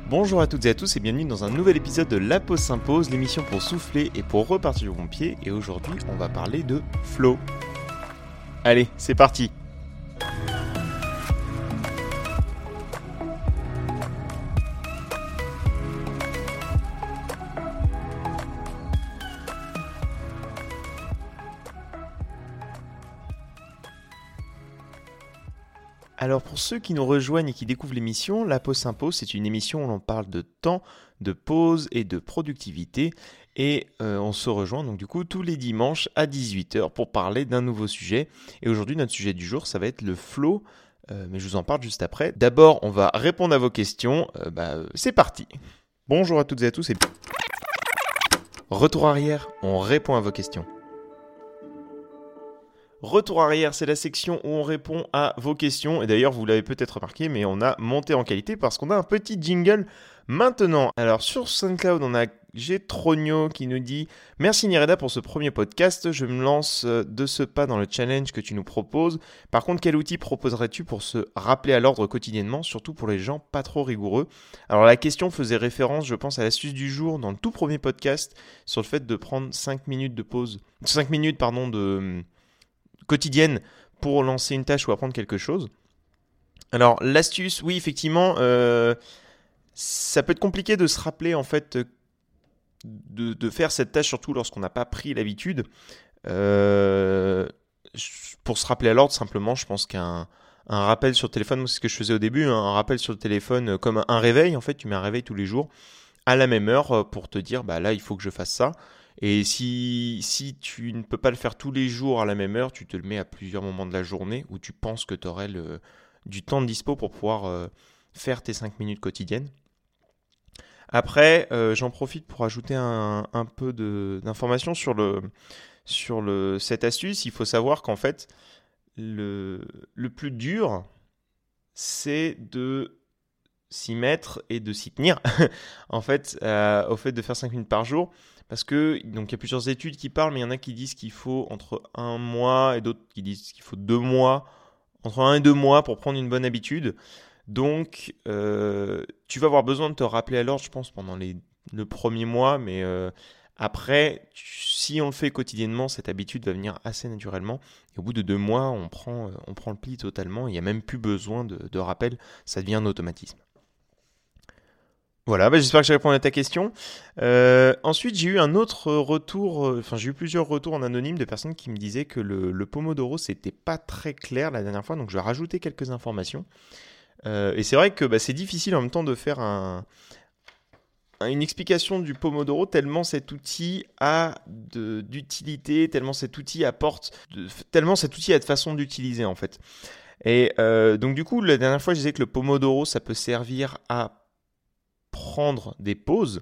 Bonjour à toutes et à tous et bienvenue dans un nouvel épisode de La Pause s'impose, l'émission pour souffler et pour repartir du bon pied. Et aujourd'hui, on va parler de flow. Allez, c'est parti! Alors pour ceux qui nous rejoignent et qui découvrent l'émission, La Pause s'impose, c'est une émission où l'on parle de temps, de pause et de productivité. Et on se rejoint donc du coup tous les dimanches à 18h pour parler d'un nouveau sujet. Et aujourd'hui notre sujet du jour ça va être le flow, mais je vous en parle juste après. D'abord on va répondre à vos questions, c'est parti. Bonjour à toutes et à tous et retour arrière, on répond à vos questions. Retour arrière, c'est la section où on répond à vos questions. Et d'ailleurs, vous l'avez peut-être remarqué, mais on a monté en qualité parce qu'on a un petit jingle maintenant. Alors, sur SoundCloud, on a Getronio qui nous dit « Merci Nireda pour ce premier podcast. Je me lance de ce pas dans le challenge que tu nous proposes. Par contre, quel outil proposerais-tu pour se rappeler à l'ordre quotidiennement, surtout pour les gens pas trop rigoureux ?» Alors, la question faisait référence, je pense, à l'astuce du jour dans le tout premier podcast sur le fait de prendre 5 minutes de pause. 5 minutes, pardon, quotidienne pour lancer une tâche ou apprendre quelque chose. Alors l'astuce, oui effectivement, ça peut être compliqué de se rappeler en fait de faire cette tâche, surtout lorsqu'on n'a pas pris l'habitude. Pour se rappeler à l'ordre, simplement, je pense qu'un rappel sur le téléphone, moi c'est ce que je faisais au début, un rappel sur le téléphone comme un réveil, en fait tu mets un réveil tous les jours à la même heure pour te dire bah là il faut que je fasse ça. Et si tu ne peux pas le faire tous les jours à la même heure, tu te le mets à plusieurs moments de la journée où tu penses que tu aurais du temps de dispo pour pouvoir faire tes 5 minutes quotidiennes. Après, j'en profite pour ajouter un peu d'informations sur cette astuce. Il faut savoir qu'en fait, le plus dur, c'est de s'y mettre et de s'y tenir en fait, au fait de faire 5 minutes par jour. Parce que, donc il y a plusieurs études qui parlent, mais il y en a qui disent qu'il faut entre 1 mois et d'autres qui disent qu'il faut 2 mois, entre 1 et 2 mois pour prendre une bonne habitude. Donc, tu vas avoir besoin de te rappeler à l'ordre, je pense, pendant le premier mois, mais après, si on le fait quotidiennement, cette habitude va venir assez naturellement. Et au bout de 2 mois, on prend le pli totalement, il n'y a même plus besoin de rappel, ça devient un automatisme. Voilà, j'espère que j'ai répondu à ta question. Ensuite, j'ai eu un autre retour, j'ai eu plusieurs retours en anonyme de personnes qui me disaient que le Pomodoro, c'était pas très clair la dernière fois, donc je vais rajouter quelques informations. Et c'est vrai que c'est difficile en même temps de faire une explication du Pomodoro tellement cet outil a d'utilité, tellement cet outil a de façon d'utiliser en fait. Et donc du coup, la dernière fois, je disais que le Pomodoro, ça peut servir à prendre des pauses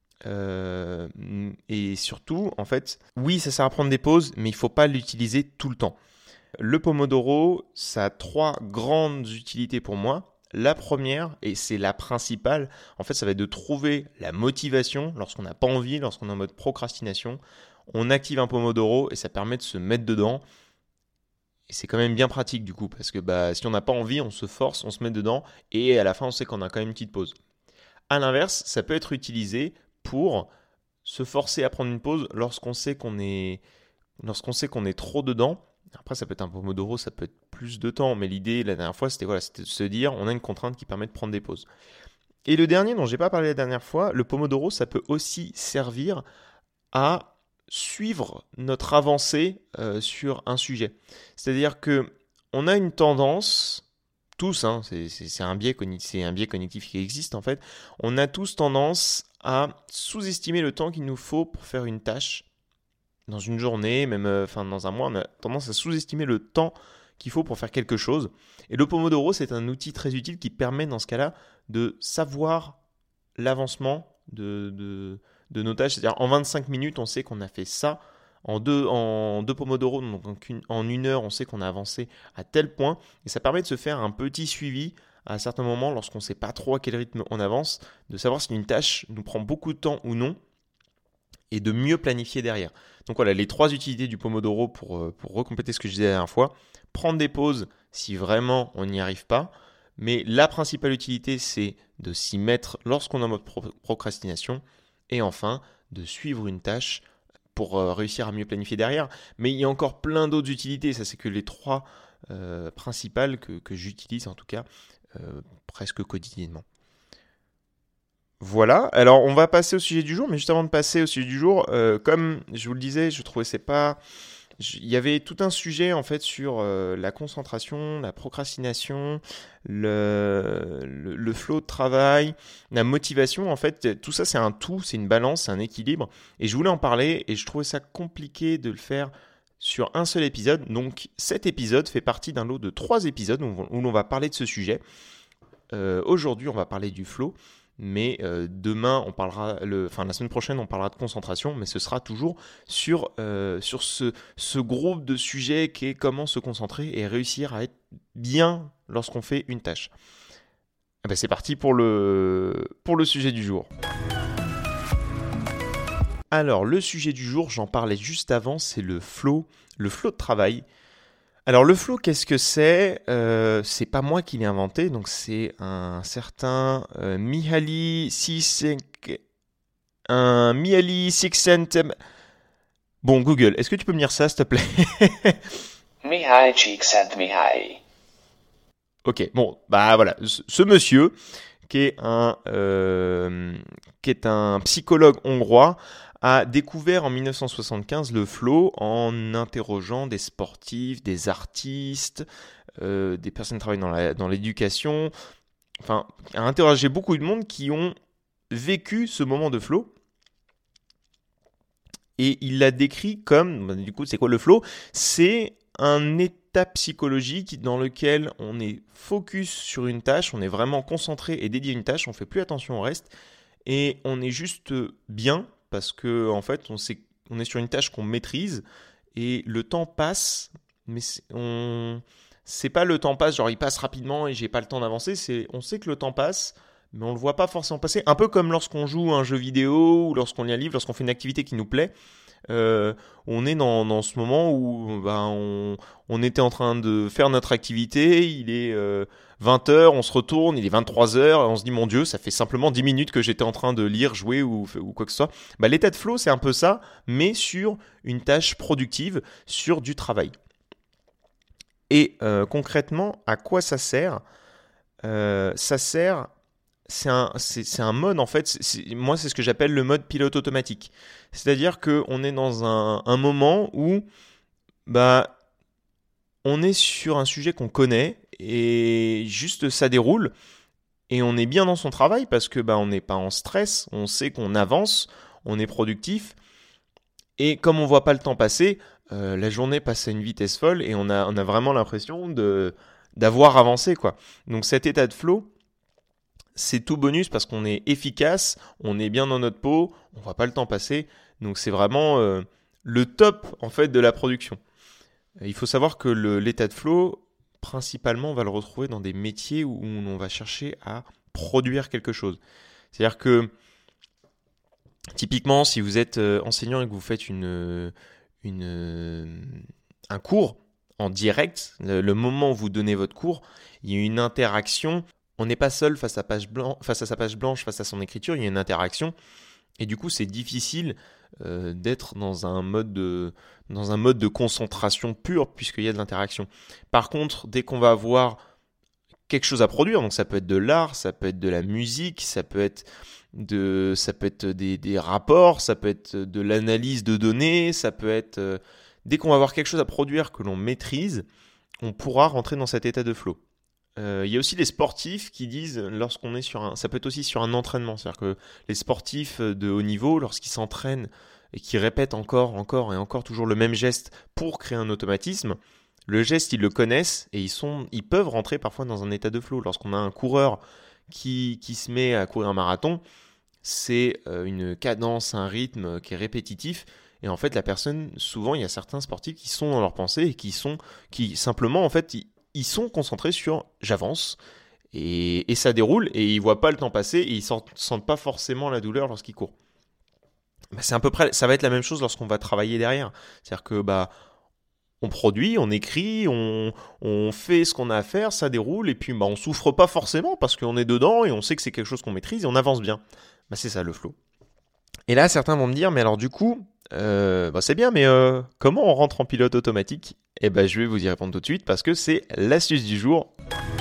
et surtout en fait oui ça sert à prendre des pauses mais il ne faut pas l'utiliser tout le temps. Le Pomodoro ça a 3 grandes utilités pour moi. La première et c'est la principale en fait ça va être de trouver la motivation lorsqu'on n'a pas envie, lorsqu'on est en mode procrastination. On active un Pomodoro et ça permet de se mettre dedans. Et c'est quand même bien pratique du coup parce que si on n'a pas envie on se force, on se met dedans et à la fin on sait qu'on a quand même une petite pause. A l'inverse, ça peut être utilisé pour se forcer à prendre une pause lorsqu'on sait qu'on est trop dedans. Après, ça peut être un Pomodoro, ça peut être plus de temps, mais l'idée la dernière fois, c'était de se dire on a une contrainte qui permet de prendre des pauses. Et le dernier dont j'ai pas parlé la dernière fois, le Pomodoro, ça peut aussi servir à suivre notre avancée sur un sujet. C'est-à-dire que on a une tendance tous, c'est un biais cognitif qui existe en fait, on a tous tendance à sous-estimer le temps qu'il nous faut pour faire une tâche. Dans une journée, même dans un mois, on a tendance à sous-estimer le temps qu'il faut pour faire quelque chose. Et le Pomodoro, c'est un outil très utile qui permet dans ce cas-là de savoir l'avancement de nos tâches. C'est-à-dire en 25 minutes, on sait qu'on a fait ça. En deux Pomodoro, donc en 1 heure, on sait qu'on a avancé à tel point. Et ça permet de se faire un petit suivi à certains moments, lorsqu'on ne sait pas trop à quel rythme on avance, de savoir si une tâche nous prend beaucoup de temps ou non, et de mieux planifier derrière. Donc voilà, les 3 utilités du Pomodoro pour recompléter ce que je disais la dernière fois. Prendre des pauses si vraiment on n'y arrive pas. Mais la principale utilité, c'est de s'y mettre lorsqu'on est en mode procrastination. Et enfin, de suivre une tâche pour réussir à mieux planifier derrière. Mais il y a encore plein d'autres utilités. Ça, c'est que les trois principales que j'utilise en tout cas presque quotidiennement. Voilà, alors on va passer au sujet du jour, mais juste avant de passer au sujet du jour, comme je vous le disais, je trouvais c'est pas... Il y avait tout un sujet en fait sur la concentration, la procrastination, le flow de travail, la motivation. En fait, tout ça c'est un tout, c'est une balance, c'est un équilibre. Et je voulais en parler et je trouvais ça compliqué de le faire sur un seul épisode. Donc cet épisode fait partie d'un lot de 3 épisodes où l'on va parler de ce sujet. Aujourd'hui on va parler du flow. Mais demain, la semaine prochaine, on parlera de concentration, mais ce sera toujours sur ce groupe de sujets qui est comment se concentrer et réussir à être bien lorsqu'on fait une tâche. Eh ben, c'est parti pour le sujet du jour. Alors, le sujet du jour, j'en parlais juste avant, c'est le flow de travail. Alors le flow, qu'est-ce que c'est ? C'est pas moi qui l'ai inventé, donc c'est un certain Mihaly Csikszentmihalyi. Bon, Google, est-ce que tu peux me lire ça, s'il te plaît ? Mihaly Csikszentmihalyi. Ok, bon, bah voilà, ce monsieur qui est un psychologue hongrois a découvert en 1975 le flow en interrogeant des sportifs, des artistes, des personnes qui travaillent dans l'éducation, enfin, a interrogé beaucoup de monde qui ont vécu ce moment de flow. Et il l'a décrit comme, du coup, c'est quoi le flow ? C'est un état psychologique dans lequel on est focus sur une tâche, on est vraiment concentré et dédié à une tâche, on fait plus attention au reste, et on est juste bien, parce que en fait, on est sur une tâche qu'on maîtrise et le temps passe, mais c'est pas le temps passe, genre il passe rapidement et j'ai pas le temps d'avancer. On sait que le temps passe, mais on le voit pas forcément passer. Un peu comme lorsqu'on joue à un jeu vidéo ou lorsqu'on lit un livre, lorsqu'on fait une activité qui nous plaît. On est dans ce moment où on était en train de faire notre activité, il est 20h, on se retourne, il est 23h, et on se dit mon Dieu, ça fait simplement 10 minutes que j'étais en train de lire, jouer ou quoi que ce soit. Bah, l'état de flow, c'est un peu ça, mais sur une tâche productive, sur du travail. Et concrètement, à quoi ça sert ? Ça sert... C'est un mode en fait, moi c'est ce que j'appelle le mode pilote automatique. C'est-à-dire qu'on est dans un moment où on est sur un sujet qu'on connaît et juste ça déroule et on est bien dans son travail parce que on n'est pas en stress, on sait qu'on avance, on est productif et comme on voit pas le temps passer, la journée passe à une vitesse folle et on a vraiment l'impression d'avoir avancé quoi. Donc cet état de flow, c'est tout bonus parce qu'on est efficace, on est bien dans notre peau, on voit pas le temps passer. Donc c'est vraiment le top en fait de la production. Il faut savoir que l'état de flow, principalement, on va le retrouver dans des métiers où on va chercher à produire quelque chose. C'est-à-dire que typiquement, si vous êtes enseignant et que vous faites un cours en direct, le moment où vous donnez votre cours, il y a une interaction. On n'est pas seul face à sa page blanche, face à son écriture, il y a une interaction. Et du coup, c'est difficile d'être dans un mode de concentration pure, puisqu'il y a de l'interaction. Par contre, dès qu'on va avoir quelque chose à produire, donc ça peut être de l'art, ça peut être de la musique, ça peut être des rapports, ça peut être de l'analyse de données, ça peut être... dès qu'on va avoir quelque chose à produire que l'on maîtrise, on pourra rentrer dans cet état de flow. Il y a aussi les sportifs qui disent, lorsqu'on est ça peut être aussi sur un entraînement, c'est-à-dire que les sportifs de haut niveau, lorsqu'ils s'entraînent et qu'ils répètent encore et encore toujours le même geste pour créer un automatisme, le geste ils le connaissent et ils peuvent rentrer parfois dans un état de flow. Lorsqu'on a un coureur qui se met à courir un marathon, c'est une cadence, un rythme qui est répétitif. Et en fait, la personne, souvent, il y a certains sportifs qui sont dans leur pensée et qui simplement, en fait, ils sont concentrés sur j'avance et ça déroule et ils voient pas le temps passer et ils sentent pas forcément la douleur lorsqu'ils courent. C'est à peu près, ça va être la même chose lorsqu'on va travailler derrière. C'est-à-dire que On produit, on écrit, on fait ce qu'on a à faire, ça déroule, et puis on souffre pas forcément parce qu'on est dedans et on sait que c'est quelque chose qu'on maîtrise et on avance bien. C'est ça le flow. Et là, certains vont me dire, mais alors du coup, c'est bien, mais comment on rentre en pilote automatique ? Je vais vous y répondre tout de suite parce que c'est l'astuce du jour.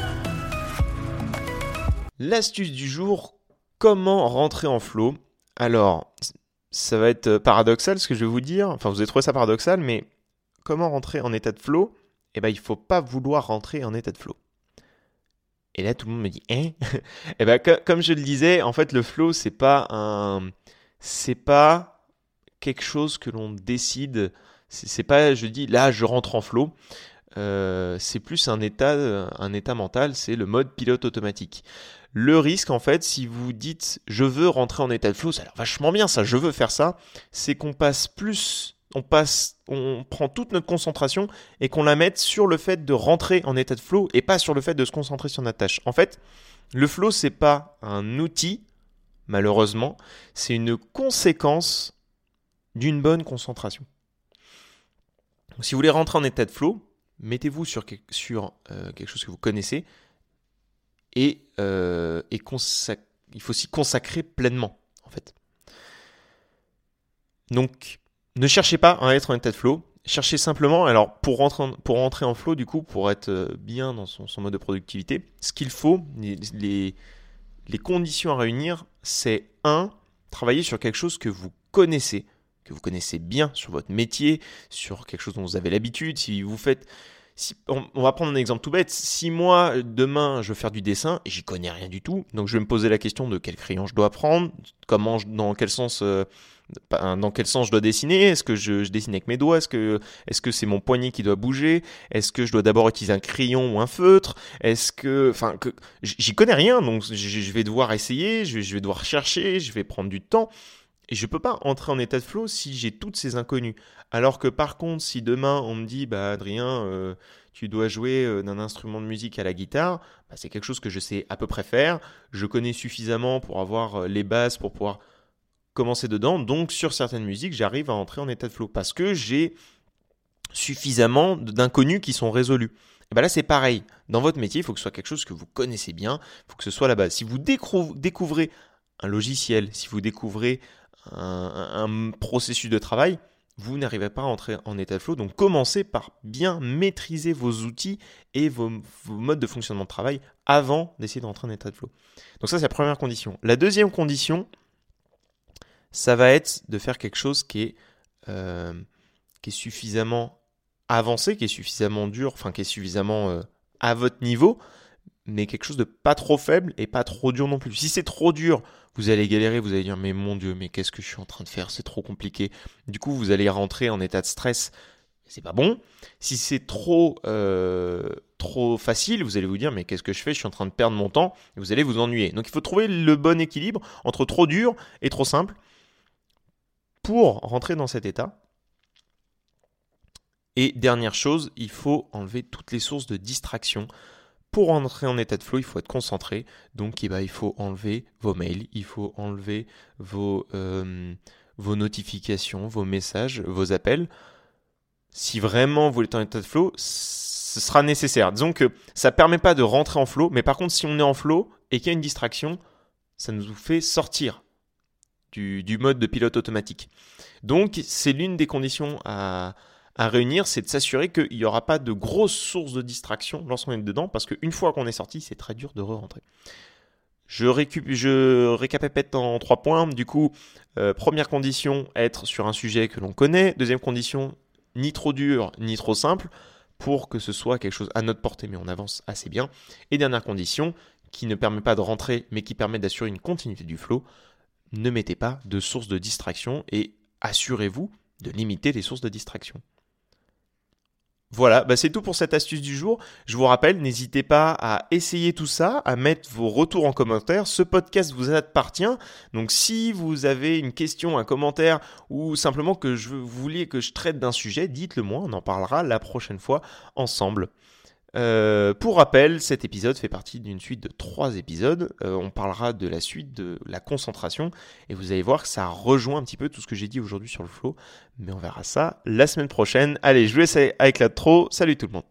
L'astuce du jour, comment rentrer en flow ? Alors, ça va être paradoxal ce que je vais vous dire. Enfin, vous avez trouvé ça paradoxal, mais comment rentrer en état de flow ? Il ne faut pas vouloir rentrer en état de flow. Et là, tout le monde me dit, hein ? Comme je le disais, en fait, le flow, c'est pas quelque chose que l'on décide. C'est pas, je dis, là, je rentre en flow. C'est plus un état mental, c'est le mode pilote automatique. Le risque, en fait, si vous dites je veux rentrer en état de flow, ça a l'air vachement bien, ça, je veux faire ça, c'est qu'on on prend toute notre concentration et qu'on la mette sur le fait de rentrer en état de flow et pas sur le fait de se concentrer sur notre tâche. En fait, le flow, c'est pas un outil, malheureusement, c'est une conséquence d'une bonne concentration. Donc, si vous voulez rentrer en état de flow, mettez-vous sur quelque chose que vous connaissez et il faut s'y consacrer pleinement, en fait. Donc, ne cherchez pas à être en état de flow. Cherchez simplement, alors pour rentrer en flow, du coup, pour être bien dans son mode de productivité, ce qu'il faut, les conditions à réunir, c'est 1, travailler sur quelque chose que vous connaissez bien sur votre métier, sur quelque chose dont vous avez l'habitude. On va prendre un exemple tout bête. Si moi, demain, je veux faire du dessin et j'y connais rien du tout, donc je vais me poser la question de quel crayon je dois prendre, dans quel sens je dois dessiner. Est-ce que je dessine avec mes doigts ? Est-ce que c'est mon poignet qui doit bouger ? Est-ce que je dois d'abord utiliser un crayon ou un feutre ? J'y connais rien, donc je vais devoir essayer, je vais devoir chercher, je vais prendre du temps. Et je ne peux pas entrer en état de flow si j'ai toutes ces inconnues. Alors que par contre, si demain on me dit « Adrien, tu dois jouer d'un instrument de musique à la guitare », c'est quelque chose que je sais à peu près faire. Je connais suffisamment pour avoir les bases pour pouvoir commencer dedans. Donc sur certaines musiques, j'arrive à entrer en état de flow parce que j'ai suffisamment d'inconnus qui sont résolus. Et là, c'est pareil. Dans votre métier, il faut que ce soit quelque chose que vous connaissez bien. Il faut que ce soit la base. Si vous découvrez un logiciel, si vous découvrez un processus de travail, vous n'arrivez pas à entrer en état de flow. Donc commencez par bien maîtriser vos outils et vos modes de fonctionnement de travail avant d'essayer d'entrer en état de flow. Donc ça, c'est la première condition. La deuxième condition, ça va être de faire quelque chose qui est suffisamment avancé, qui est suffisamment dur, qui est suffisamment à votre niveau, mais quelque chose de pas trop faible et pas trop dur non plus. Si c'est trop dur, vous allez galérer, vous allez dire mais mon Dieu, mais qu'est-ce que je suis en train de faire, c'est trop compliqué. Du coup, vous allez rentrer en état de stress, c'est pas bon. Si c'est trop facile, vous allez vous dire mais qu'est-ce que je fais, je suis en train de perdre mon temps, et vous allez vous ennuyer. Donc il faut trouver le bon équilibre entre trop dur et trop simple pour rentrer dans cet état. Et dernière chose, il faut enlever toutes les sources de distraction. Pour entrer en état de flow, il faut être concentré. Donc, il faut enlever vos mails, il faut enlever vos notifications, vos messages, vos appels. Si vraiment vous voulez être en état de flow, ce sera nécessaire. Disons que ça ne permet pas de rentrer en flow, mais par contre, si on est en flow et qu'il y a une distraction, ça nous fait sortir du mode de pilote automatique. Donc, c'est l'une des conditions à réunir, c'est de s'assurer qu'il n'y aura pas de grosses sources de distraction lorsqu'on est dedans, parce qu'une fois qu'on est sorti, c'est très dur de re-rentrer. Je récapitule en 3 points. Du coup, première condition, être sur un sujet que l'on connaît. Deuxième condition, ni trop dur, ni trop simple, pour que ce soit quelque chose à notre portée, mais on avance assez bien. Et dernière condition, qui ne permet pas de rentrer, mais qui permet d'assurer une continuité du flow, ne mettez pas de sources de distraction et assurez-vous de limiter les sources de distraction. Voilà, c'est tout pour cette astuce du jour. Je vous rappelle, n'hésitez pas à essayer tout ça, à mettre vos retours en commentaire. Ce podcast vous appartient. Donc si vous avez une question, un commentaire ou simplement que vous vouliez que je traite d'un sujet, dites-le moi, on en parlera la prochaine fois ensemble. Pour rappel, cet épisode fait partie d'une suite de 3 épisodes. On parlera de la suite de la concentration et vous allez voir que ça rejoint un petit peu tout ce que j'ai dit aujourd'hui sur le flow. Mais on verra ça la semaine prochaine. Allez, je vous laisse avec la trop. Salut tout le monde.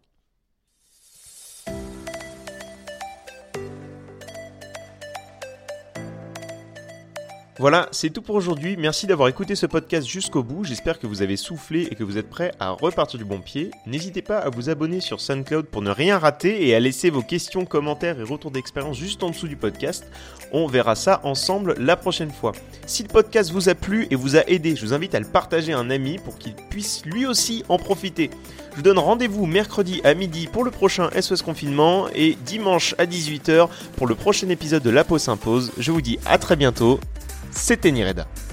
Voilà, c'est tout pour aujourd'hui. Merci d'avoir écouté ce podcast jusqu'au bout. J'espère que vous avez soufflé et que vous êtes prêts à repartir du bon pied. N'hésitez pas à vous abonner sur SoundCloud pour ne rien rater et à laisser vos questions, commentaires et retours d'expérience juste en dessous du podcast. On verra ça ensemble la prochaine fois. Si le podcast vous a plu et vous a aidé, je vous invite à le partager à un ami pour qu'il puisse lui aussi en profiter. Je vous donne rendez-vous mercredi à midi pour le prochain SOS Confinement et dimanche à 18h pour le prochain épisode de La Peau s'impose. Je vous dis à très bientôt. C'était Nireda.